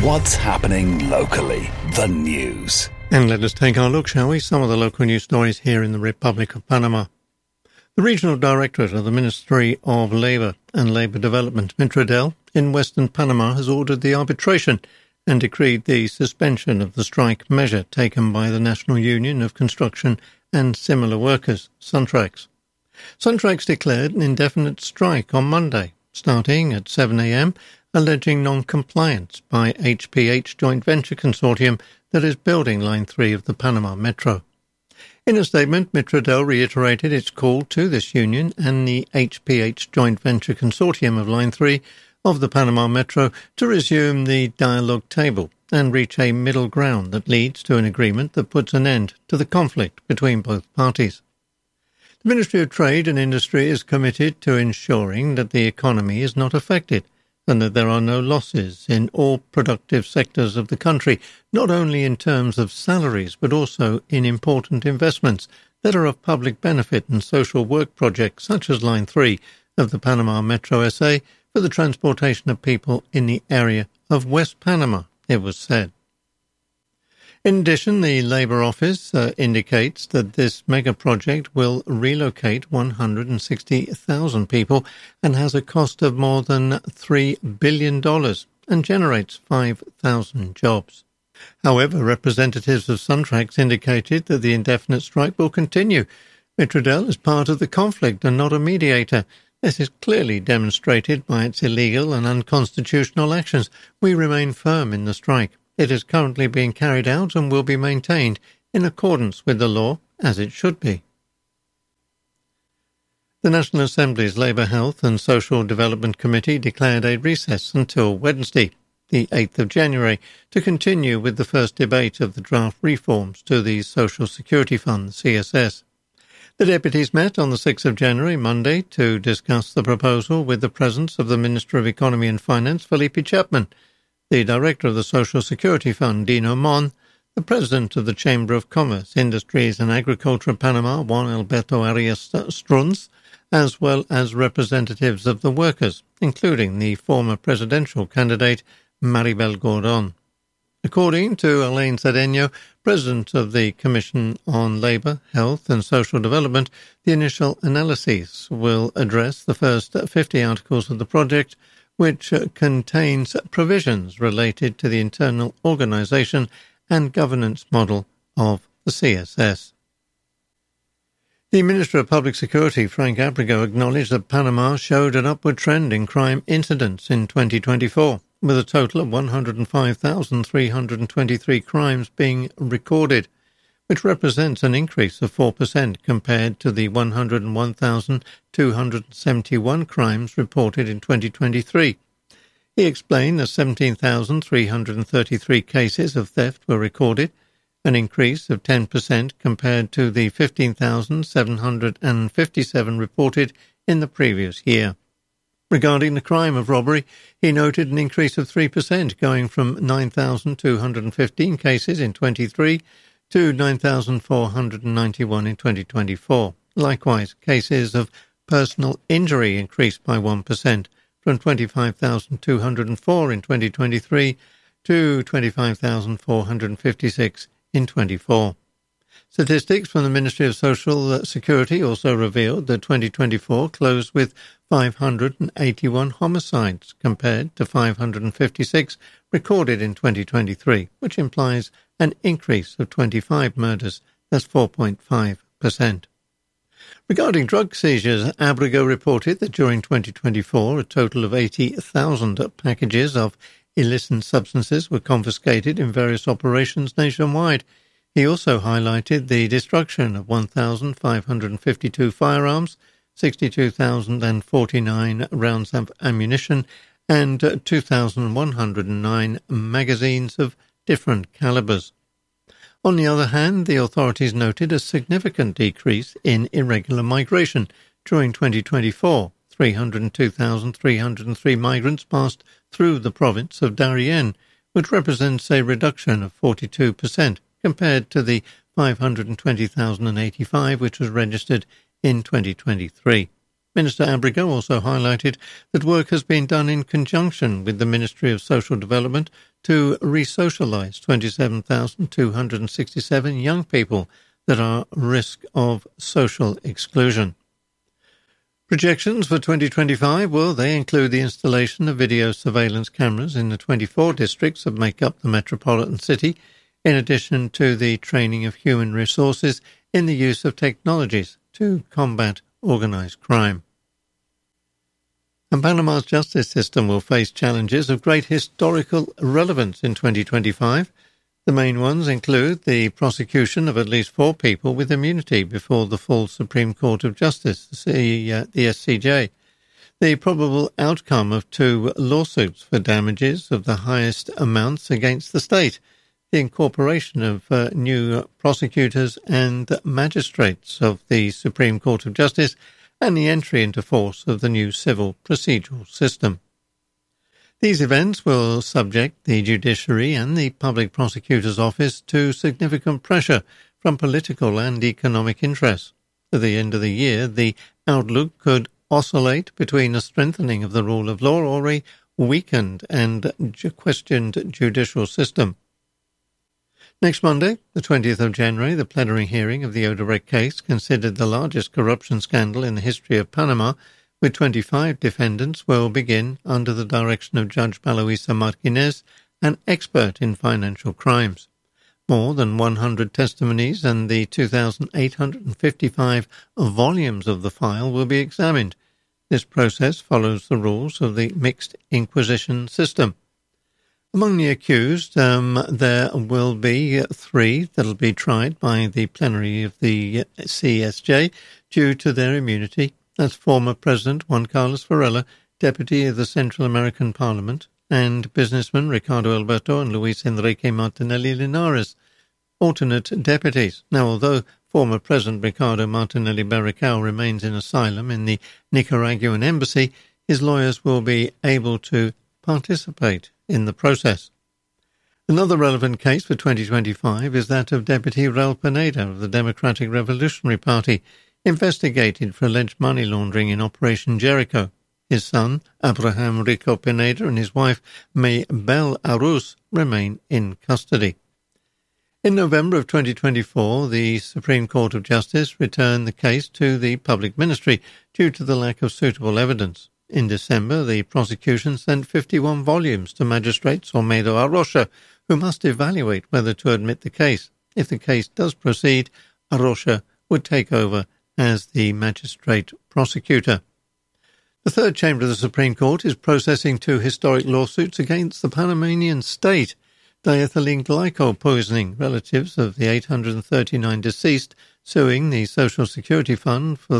What's happening locally? The news. And let us take our look, shall we? Some of the local news stories here in the Republic of Panama. The Regional Directorate of the Ministry of Labour and Labour Development, Mitradel, in Western Panama has ordered the arbitration and decreed the suspension of the strike measure taken by the National Union of Construction and Similar Workers, Suntrax. Suntrax declared an indefinite strike on Monday, starting at 7 a.m, alleging non-compliance by HPH Joint Venture Consortium that is building Line 3 of the Panama Metro. In a statement, Mitradel reiterated its call to this union and the HPH Joint Venture Consortium of Line 3 of the Panama Metro to resume the dialogue table and reach a middle ground that leads to an agreement that puts an end to the conflict between both parties. The Ministry of Trade and Industry is committed to ensuring that the economy is not affected and that there are no losses in all productive sectors of the country, not only in terms of salaries but also in important investments that are of public benefit and social work projects such as Line 3 of the Panama Metro SA for the transportation of people in the area of West Panama, it was said. In addition, the Labour Office indicates that this mega project will relocate 160,000 people and has a cost of more than $3 billion and generates 5,000 jobs. However, representatives of Suntrax indicated that the indefinite strike will continue. Mitradel is part of the conflict and not a mediator. This is clearly demonstrated by its illegal and unconstitutional actions. We remain firm in the strike. It is currently being carried out and will be maintained in accordance with the law, as it should be. The National Assembly's Labour Health and Social Development Committee declared a recess until Wednesday, the 8th of January, to continue with the first debate of the draft reforms to the Social Security Fund, CSS. The deputies met on the 6th of January, Monday, to discuss the proposal with the presence of the Minister of Economy and Finance, Felipe Chapman, the Director of the Social Security Fund, Dino Mon, the President of the Chamber of Commerce, Industries and Agriculture of Panama, Juan Alberto Arias Strunz, as well as representatives of the workers, including the former presidential candidate Maribel Gordon. According to Alain Cedeno, President of the Commission on Labour, Health and Social Development, the initial analyses will address the first 50 articles of the project, which contains provisions related to the internal organisation and governance model of the CSS. The Minister of Public Security, Frank Abrego, acknowledged that Panama showed an upward trend in crime incidents in 2024, with a total of 105,323 crimes being recorded, which represents an increase of 4% compared to the 101,271 crimes reported in 2023. He explained that 17,333 cases of theft were recorded, an increase of 10% compared to the 15,757 reported in the previous year. Regarding the crime of robbery, he noted an increase of 3%, going from 9,215 cases in 23 to 9,491 in 2024. Likewise, cases of personal injury increased by 1%, from 25,204 in 2023 to 25,456 in 24. Statistics from the Ministry of Social Security also revealed that 2024 closed with 581 homicides compared to 556 recorded in 2023, which implies an increase of 25 murders. That's 4.5%. Regarding drug seizures, Abrego reported that during 2024, a total of 80,000 packages of illicit substances were confiscated in various operations nationwide. He also highlighted the destruction of 1,552 firearms, 62,049 rounds of ammunition, and 2,109 magazines of different calibers. On the other hand, the authorities noted a significant decrease in irregular migration. During 2024, 302,303 migrants passed through the province of Darien, which represents a reduction of 42% compared to the 520,085 which was registered in 2023. Minister Abrego also highlighted that work has been done in conjunction with the Ministry of Social Development to re-socialise 27,267 young people that are at risk of social exclusion. Projections for 2025, well, they include the installation of video surveillance cameras in the 24 districts that make up the metropolitan city, in addition to the training of human resources in the use of technologies to combat organised crime. And Panama's justice system will face challenges of great historical relevance in 2025. The main ones include the prosecution of at least 4 people with immunity before the full Supreme Court of Justice, the SCJ, the probable outcome of 2 lawsuits for damages of the highest amounts against the state, the incorporation of new prosecutors and magistrates of the Supreme Court of Justice, and the entry into force of the new civil procedural system. These events will subject the judiciary and the public prosecutor's office to significant pressure from political and economic interests. At the end of the year, the outlook could oscillate between a strengthening of the rule of law or a weakened and questioned judicial system. Next Monday, the 20th of January, the plenary hearing of the Odebrecht case, considered the largest corruption scandal in the history of Panama, with 25 defendants, will begin under the direction of Judge Baloisa Martinez, an expert in financial crimes. More than 100 testimonies and the 2,855 volumes of the file will be examined. This process follows the rules of the mixed inquisition system. Among the accused, there will be 3 that will be tried by the plenary of the CSJ due to their immunity. That's former President Juan Carlos Varela, Deputy of the Central American Parliament, and businessmen Ricardo Alberto and Luis Enrique Martinelli Linares, alternate deputies. Now, although former President Ricardo Martinelli Barricao remains in asylum in the Nicaraguan embassy, his lawyers will be able to participate in the process. Another relevant case for 2025 is that of Deputy Raul Pineda of the Democratic Revolutionary Party, investigated for alleged money laundering in Operation Jericho. His son, Abraham Rico Pineda, and his wife, Maybelle Arus, remain in custody. In November of 2024, the Supreme Court of Justice returned the case to the public ministry due to the lack of suitable evidence. In December, the prosecution sent 51 volumes to magistrates Olmedo Arrocha, who must evaluate whether to admit the case. If the case does proceed, Arrocha would take over as the magistrate prosecutor. The third chamber of the Supreme Court is processing 2 historic lawsuits against the Panamanian state. Diethylene glycol poisoning, relatives of the 839 deceased suing the Social Security Fund for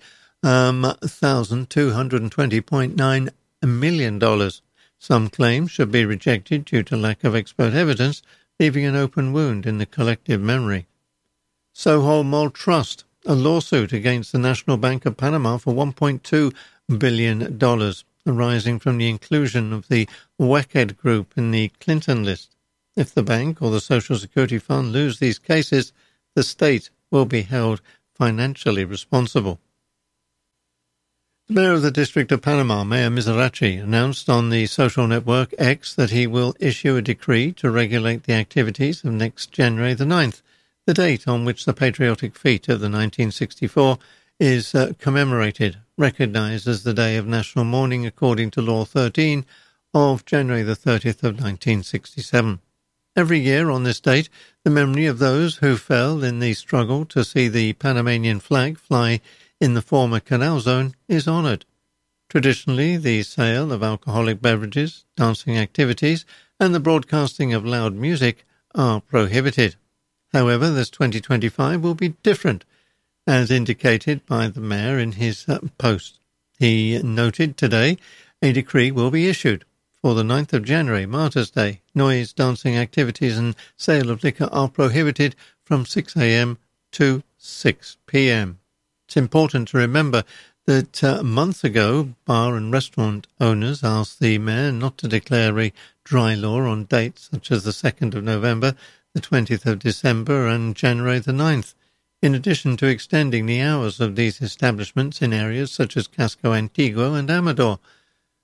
$1,220.9 million. Some claims should be rejected due to lack of expert evidence, leaving an open wound in the collective memory. Soho Mall Trust, a lawsuit against the National Bank of Panama for $1.2 billion, arising from the inclusion of the WECED Group in the Clinton list. If the bank or the Social Security Fund lose these cases, the state will be held financially responsible. The mayor of the District of Panama, Mayor Mizrachi, announced on the social network X that he will issue a decree to regulate the activities of next January the 9th, the date on which the patriotic feat of the 1964 is commemorated, recognized as the day of national mourning according to Law 13 of January the 30th of 1967. Every year on this date, the memory of those who fell in the struggle to see the Panamanian flag fly in the former canal zone is honoured. Traditionally, the sale of alcoholic beverages, dancing activities, and the broadcasting of loud music are prohibited. However, this 2025 will be different, as indicated by the mayor in his post. He noted today a decree will be issued. For the 9th of January, Martyrs' Day, noise, dancing activities and sale of liquor are prohibited from 6 a.m. to 6 p.m. It's important to remember that months ago, bar and restaurant owners asked the mayor not to declare a dry law on dates such as the 2nd of November, the 20th of December and January the 9th, in addition to extending the hours of these establishments in areas such as Casco Antiguo and Amador.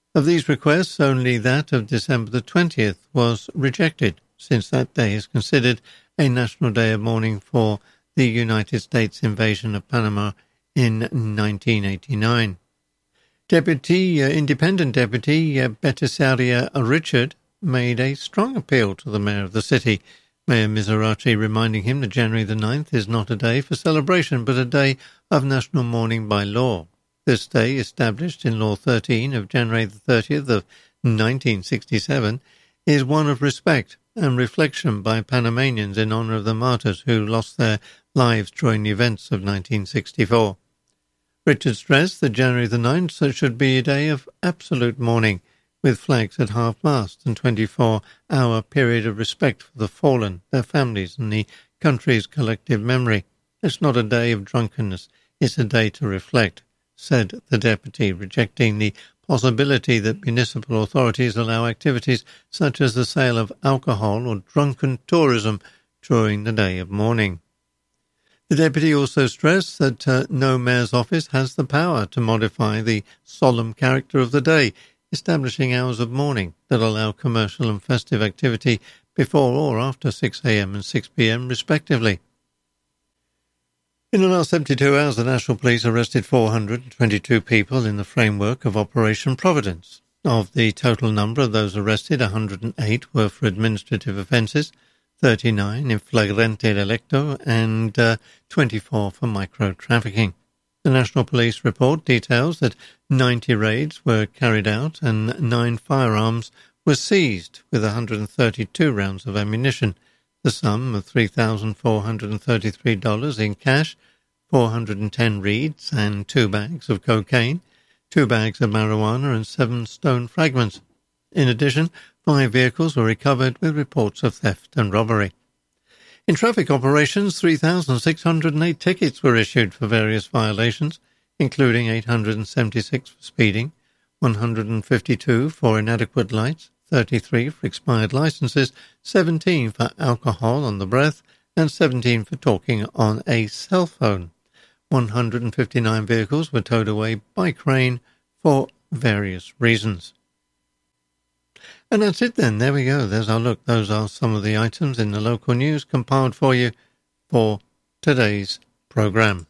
Of these requests, only that of December the 20th was rejected, since that day is considered a national day of mourning for the United States invasion of Panama in 1989. Independent Deputy Betisaria Richard made a strong appeal to the mayor of the city, Mayor Miserati, reminding him that January the 9th is not a day for celebration but a day of national mourning by law. This day, established in Law 13 of January the 30th of 1967, is one of respect and reflection by Panamanians in honour of the martyrs who lost their lives during the events of 1964. Richard stressed that January the 9th should be a day of absolute mourning, with flags at half-mast and 24-hour period of respect for the fallen, their families and the country's collective memory. It's not a day of drunkenness, it's a day to reflect, said the deputy, rejecting the possibility that municipal authorities allow activities such as the sale of alcohol or drunken tourism during the day of mourning. The deputy also stressed that no mayor's office has the power to modify the solemn character of the day, establishing hours of mourning that allow commercial and festive activity before or after 6 a.m. and 6 p.m. respectively. In the last 72 hours, the National Police arrested 422 people in the framework of Operation Providence. Of the total number of those arrested, 108 were for administrative offences, 39 in flagrante delicto, and 24 for micro-trafficking. The National Police report details that 90 raids were carried out and 9 firearms were seized, with 132 rounds of ammunition, the sum of $3,433 in cash, 410 reeds and 2 bags of cocaine, 2 bags of marijuana and 7 stone fragments. In addition, 5 vehicles were recovered with reports of theft and robbery. In traffic operations, 3,608 tickets were issued for various violations, including 876 for speeding, 152 for inadequate lights, 33 for expired licenses, 17 for alcohol on the breath, and 17 for talking on a cell phone. 159 vehicles were towed away by crane for various reasons. And that's it then. There we go. There's our look. Those are some of the items in the local news compiled for you for today's programme.